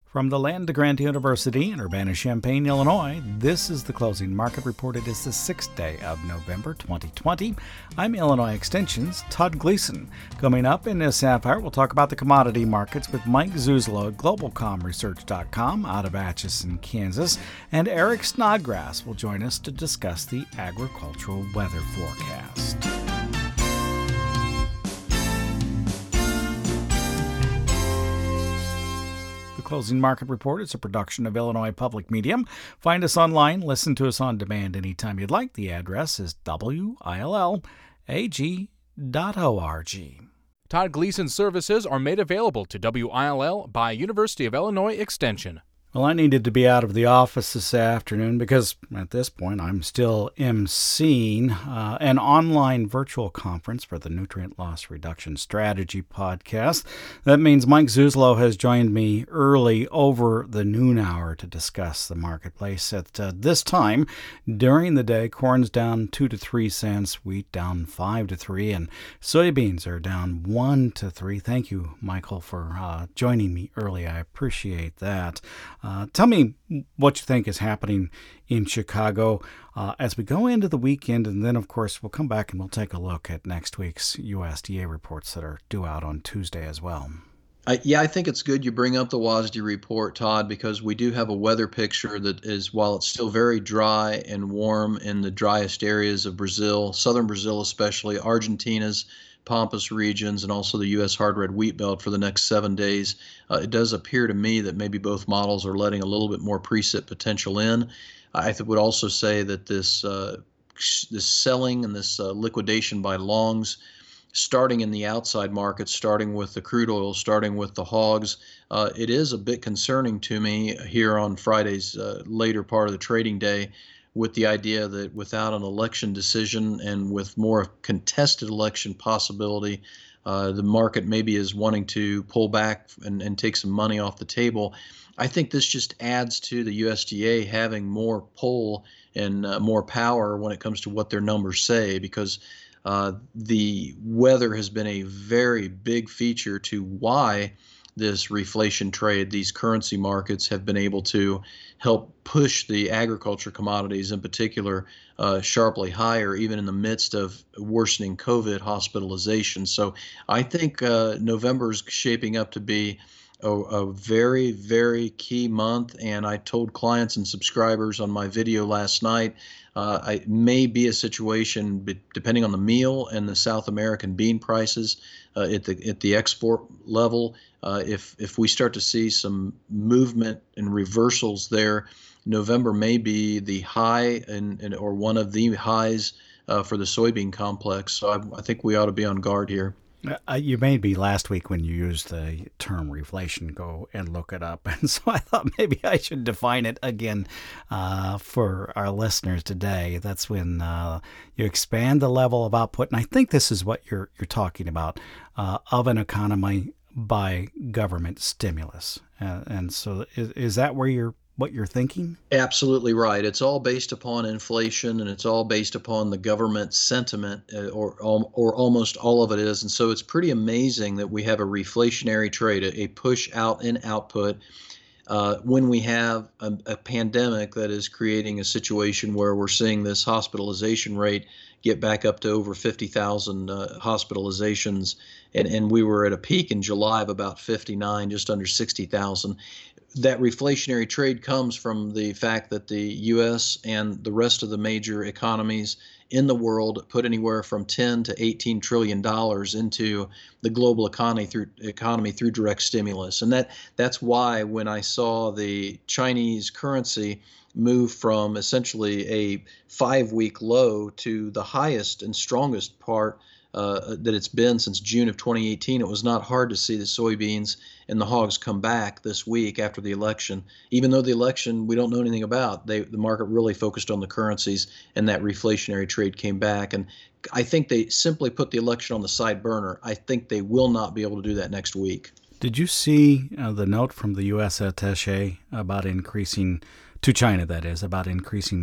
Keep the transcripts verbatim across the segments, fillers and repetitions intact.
From the land of Grant University in Urbana-Champaign, Illinois, this is the Closing Market Report. It is the sixth day of November twenty twenty. I'm Illinois Extension's Todd Gleason. Coming up in this half hour, we'll talk about the commodity markets with Mike Zuzolo at global com research dot com out of Atchison, Kansas. And Eric Snodgrass will join us to discuss the agricultural weather forecast. Closing Market Report is a production of Illinois Public Media. Find us online, listen to us on demand anytime you'd like. The address is W I L L A G dot org. Todd Gleason's services are made available to W I L L by University of Illinois Extension. Well, I needed to be out of the office this afternoon because at this point I'm still emceeing uh, an online virtual conference for the Nutrient Loss Reduction Strategy podcast. That means Mike Zuzolo has joined me early over the noon hour to discuss the marketplace. At uh, this time during the day, corn's down two to three cents, wheat down five to three, and soybeans are down one to three. Thank you, Michael, for uh, joining me early. I appreciate that. Uh, tell me what you think is happening in Chicago uh, as we go into the weekend, and then, of course, we'll come back and we'll take a look at next week's U S D A reports that are due out on Tuesday as well. I, yeah, I think it's good you bring up the W A S D report, Todd, because we do have a weather picture that is, while it's still very dry and warm in the driest areas of Brazil, southern Brazil especially, Argentina's Pampas regions, and also the U S hard red wheat belt for the next seven days. Uh, it does appear to me that maybe both models are letting a little bit more precip potential in. I th- would also say that this uh, this selling and this uh, liquidation by longs, starting in the outside markets, starting with the crude oil, starting with the hogs, uh, it is a bit concerning to me here on Friday's uh, later part of the trading day, with the idea that without an election decision and with more contested election possibility, uh, the market maybe is wanting to pull back and, and take some money off the table. I think this just adds to the U S D A having more pull and uh, more power when it comes to what their numbers say, because uh, the weather has been a very big feature to why this reflation trade, these currency markets have been able to help push the agriculture commodities in particular uh, sharply higher, even in the midst of worsening COVID hospitalization. So I think uh, November is shaping up to be a, a very, very key month. And I told clients and subscribers on my video last night, uh, it may be a situation, depending on the meal and the South American bean prices uh, at the at the export level. Uh, if if we start to see some movement and reversals there, November may be the high and, and or one of the highs uh, for the soybean complex. So I, I think we ought to be on guard here. Uh, you made me last week when you used the term reflation go and look it up. And so I thought maybe I should define it again uh, for our listeners today. That's when uh, you expand the level of output. And I think this is what you're you're talking about, uh, of an economy by government stimulus. Uh, and so is, is that where you're what you're thinking? Absolutely right. It's all based upon inflation, and it's all based upon the government sentiment, uh, or or almost all of it is. And so it's pretty amazing that we have a reflationary trade, a, a push out in output, uh, when we have a, a pandemic that is creating a situation where we're seeing this hospitalization rate get back up to over fifty thousand uh, hospitalizations. And, and we were at a peak in July of about fifty-nine, just under sixty thousand. That reflationary trade comes from the fact that the U S and the rest of the major economies in the world put anywhere from ten to eighteen trillion dollars into the global economy through economy through direct stimulus. And that that's why when I saw the Chinese currency move from essentially a five-week low to the highest and strongest part Uh, that it's been since June of twenty eighteen, it was not hard to see the soybeans and the hogs come back this week after the election. Even though the election we don't know anything about, they, the market really focused on the currencies, and that reflationary trade came back. And I think they simply put the election on the side burner. I think they will not be able to do that next week. Did you see uh, the note from the U S attaché about increasing, to China that is, about increasing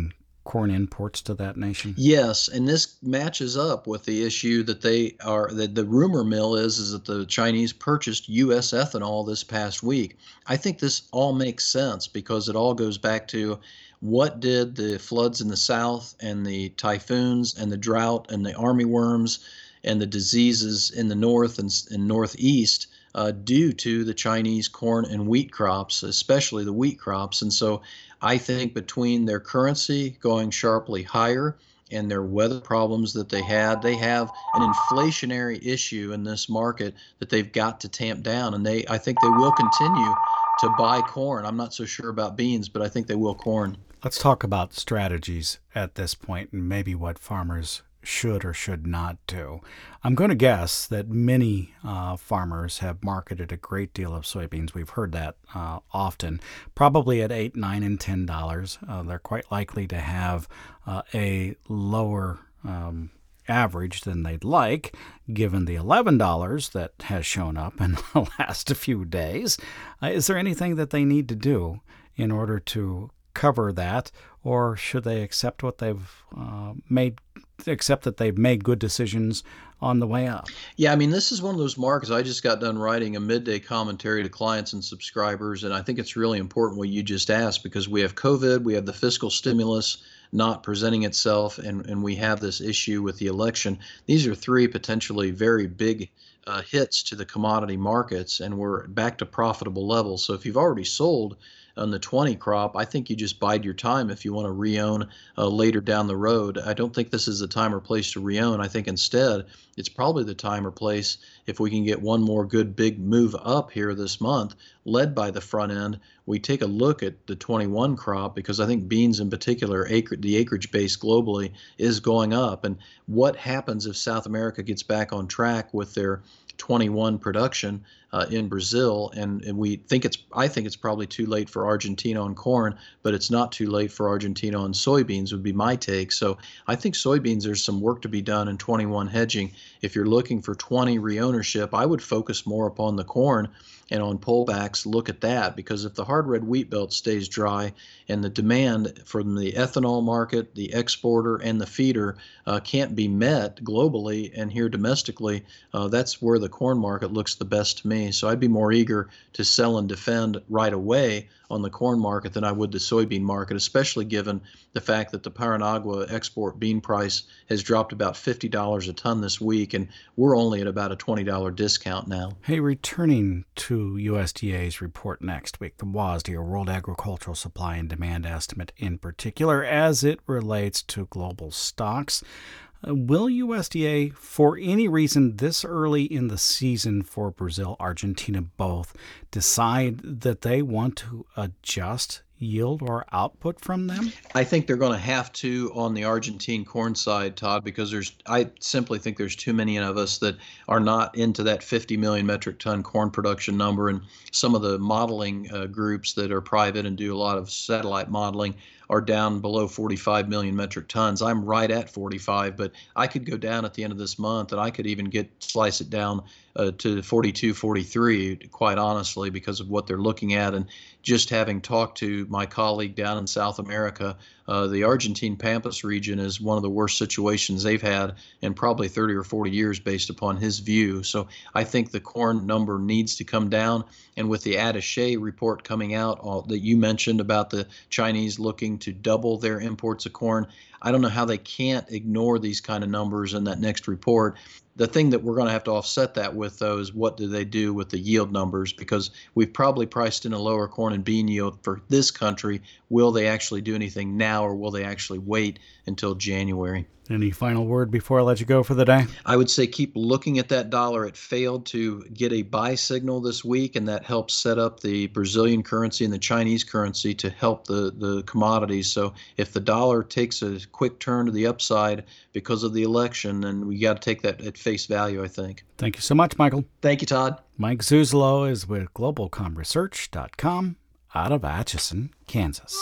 corn imports to that nation? Yes, and this matches up with the issue that they are, that the rumor mill is, is that the Chinese purchased U S ethanol this past week. I think this all makes sense because it all goes back to what did the floods in the south and the typhoons and the drought and the army worms and the diseases in the north and, and northeast uh, due to the Chinese corn and wheat crops, especially the wheat crops. And so I think between their currency going sharply higher and their weather problems that they had, they have an inflationary issue in this market that they've got to tamp down. And they, I think they will continue to buy corn. I'm not so sure about beans, but I think they will corn. Let's talk about strategies at this point and maybe what farmers should or should not do. I'm going to guess that many uh, farmers have marketed a great deal of soybeans. We've heard that uh, often, probably at eight, nine, and ten dollars. Uh, they're quite likely to have uh, a lower um, average than they'd like, given the eleven dollars that has shown up in the last few days. Uh, is there anything that they need to do in order to cover that, or should they accept what they've uh, made? Except that they've made good decisions on the way up? Yeah, I mean, this is one of those markets. I just got done writing a midday commentary to clients and subscribers, and I think it's really important what you just asked, because we have COVID, we have the fiscal stimulus not presenting itself, and, and we have this issue with the election. These are three potentially very big uh, hits to the commodity markets, and we're back to profitable levels. So if you've already sold on the twenty crop, I think you just bide your time if you want to re-own uh, later down the road. I don't think this is the time or place to re-own. I think instead it's probably the time or place if we can get one more good big move up here this month, led by the front end. We take a look at the twenty-one crop, because I think beans in particular, acre, the acreage base globally is going up. And what happens if South America gets back on track with their twenty-one production uh, in Brazil, and, and we think it's, I think it's probably too late for Argentina on corn, but it's not too late for Argentina on soybeans would be my take. So I think soybeans, there's some work to be done in twenty-one hedging. If you're looking for twenty reownership, I would focus more upon the corn and on pullbacks, look at that, because if the hard red wheat belt stays dry and the demand from the ethanol market, the exporter, and the feeder uh, can't be met globally and here domestically, uh, that's where the corn market looks the best to me. So I'd be more eager to sell and defend right away on the corn market than I would the soybean market, especially given the fact that the Paranagua export bean price has dropped about fifty dollars a ton this week, and we're only at about a twenty dollars discount now. Hey, returning to U S D A's report next week, the WASDE, or World Agricultural Supply and Demand Estimate in particular, as it relates to global stocks. Uh, will U S D A, for any reason this early in the season for Brazil, Argentina both, decide that they want to adjust yield or output from them? I think they're going to have to on the Argentine corn side, Todd, because there's, I simply think there's too many of us that are not into that fifty million metric ton corn production number. And some of the modeling uh, groups that are private and do a lot of satellite modeling are down below forty-five million metric tons. I'm right at forty-five, but I could go down at the end of this month, and I could even get slice it down uh, to forty-two, forty-three, quite honestly, because of what they're looking at. And just having talked to my colleague down in South America, uh, the Argentine Pampas region is one of the worst situations they've had in probably thirty or forty years based upon his view. So I think the corn number needs to come down. And with the attaché report coming out uh, that you mentioned about the Chinese looking to double their imports of corn, I don't know how they can't ignore these kind of numbers in that next report. The thing that we're going to have to offset that with, though, is what do they do with the yield numbers? Because we've probably priced in a lower corn and bean yield for this country. Will they actually do anything now, or will they actually wait until January? Any final word before I let you go for the day? I would say keep looking at that dollar. It failed to get a buy signal this week, and that helps set up the Brazilian currency and the Chinese currency to help the, the commodities. So if the dollar takes a quick turn to the upside because of the election, then we got to take that at face value, I think. Thank you so much, Michael. Thank you, Todd. Mike Zuzolo is with global com research dot com out of Atchison, Kansas.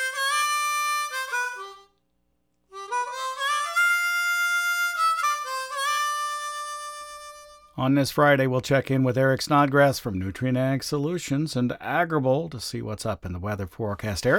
On this Friday, we'll check in with Eric Snodgrass from Nutrient Ag Solutions and Agrible to see what's up in the weather forecast. Eric?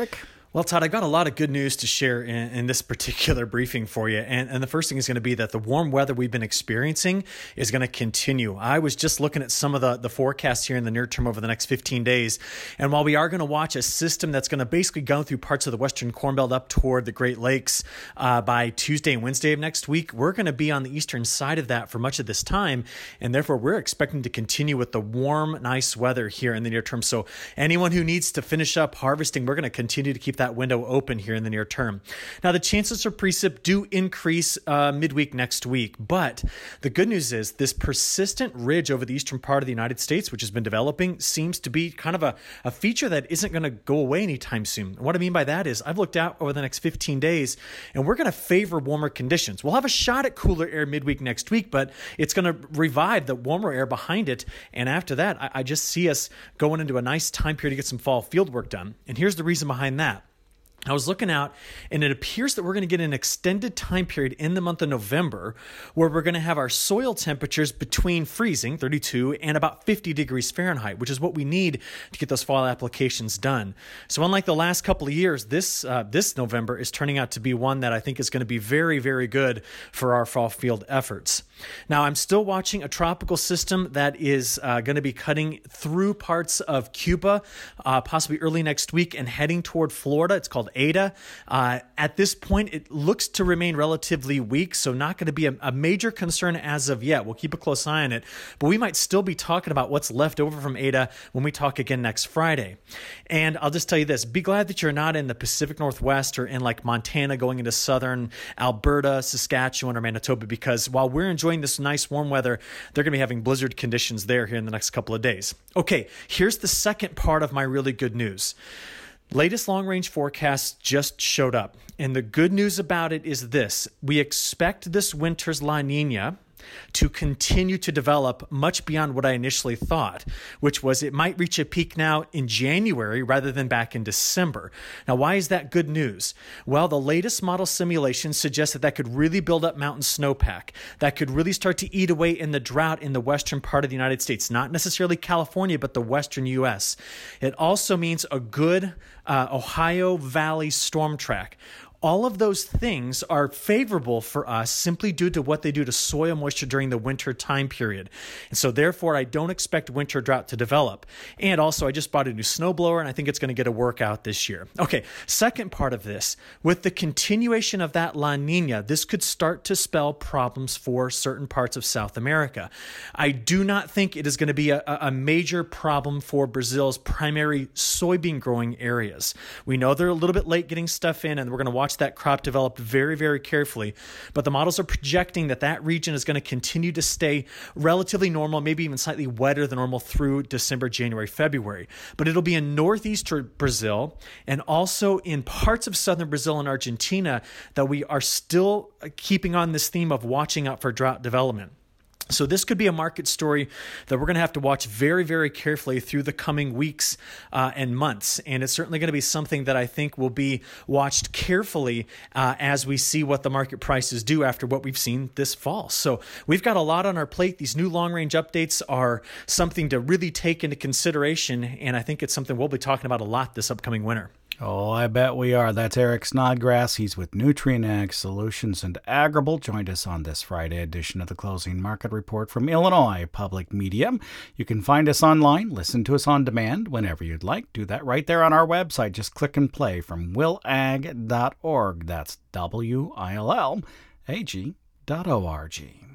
Well, Todd, I've got a lot of good news to share in, in this particular briefing for you. And, and the first thing is going to be that the warm weather we've been experiencing is going to continue. I was just looking at some of the, the forecasts here in the near term over the next fifteen days. And while we are going to watch a system that's going to basically go through parts of the Western Corn Belt up toward the Great Lakes uh, by Tuesday and Wednesday of next week, we're going to be on the eastern side of that for much of this time. And therefore, we're expecting to continue with the warm, nice weather here in the near term. So anyone who needs to finish up harvesting, we're going to continue to keep that window open here in the near term. Now, the chances for precip do increase uh, midweek next week, but the good news is this persistent ridge over the eastern part of the United States, which has been developing, seems to be kind of a, a feature that isn't going to go away anytime soon. And what I mean by that is I've looked out over the next fifteen days, and we're going to favor warmer conditions. We'll have a shot at cooler air midweek next week, but it's going to revive the warmer air behind it. And after that, I, I just see us going into a nice time period to get some fall field work done. And here's the reason behind that. I was looking out, and it appears that we're going to get an extended time period in the month of November where we're going to have our soil temperatures between freezing, thirty-two, and about fifty degrees Fahrenheit, which is what we need to get those fall applications done. So unlike the last couple of years, this uh, this November is turning out to be one that I think is going to be very, very good for our fall field efforts. Now, I'm still watching a tropical system that is uh, going to be cutting through parts of Cuba, uh, possibly early next week, and heading toward Florida. It's called Ada. Uh, at this point, it looks to remain relatively weak, so not going to be a, a major concern as of yet. We'll keep a close eye on it, but we might still be talking about what's left over from Ada when we talk again next Friday. And I'll just tell you this, be glad that you're not in the Pacific Northwest or in like Montana going into southern Alberta, Saskatchewan, or Manitoba, because while we're enjoying this nice warm weather, they're going to be having blizzard conditions there here in the next couple of days. Okay, here's the second part of my really good news. Latest long-range forecasts just showed up, and the good news about it is this. We expect this winter's La Nina to continue to develop much beyond what I initially thought, which was it might reach a peak now in January rather than back in December. Now, why is that good news? Well, the latest model simulations suggest that that could really build up mountain snowpack. That could really start to eat away in the drought in the western part of the United States, not necessarily California, but the western U S. It also means a good uh, Ohio Valley storm track. All of those things are favorable for us simply due to what they do to soil moisture during the winter time period. And so therefore, I don't expect winter drought to develop. And also, I just bought a new snowblower, and I think it's going to get a workout this year. Okay, second part of this, with the continuation of that La Nina, this could start to spell problems for certain parts of South America. I do not think it is going to be a, a major problem for Brazil's primary soybean growing areas. We know they're a little bit late getting stuff in, and we're going to watch that crop develop very, very carefully. But the models are projecting that that region is going to continue to stay relatively normal, maybe even slightly wetter than normal through December, January, February. But it'll be in northeastern Brazil and also in parts of southern Brazil and Argentina that we are still keeping on this theme of watching out for drought development. So this could be a market story that we're going to have to watch very, very carefully through the coming weeks uh, and months. And it's certainly going to be something that I think will be watched carefully uh, as we see what the market prices do after what we've seen this fall. So we've got a lot on our plate. These new long-range updates are something to really take into consideration. And I think it's something we'll be talking about a lot this upcoming winter. Oh, I bet we are. That's Eric Snodgrass. He's with Nutrien Ag Solutions and Agrible. Joined us on this Friday edition of the Closing Market Report from Illinois Public Media. You can find us online, listen to us on demand whenever you'd like. Do that right there on our website. Just click and play from will ag dot org. That's W I L L A G dot O R G.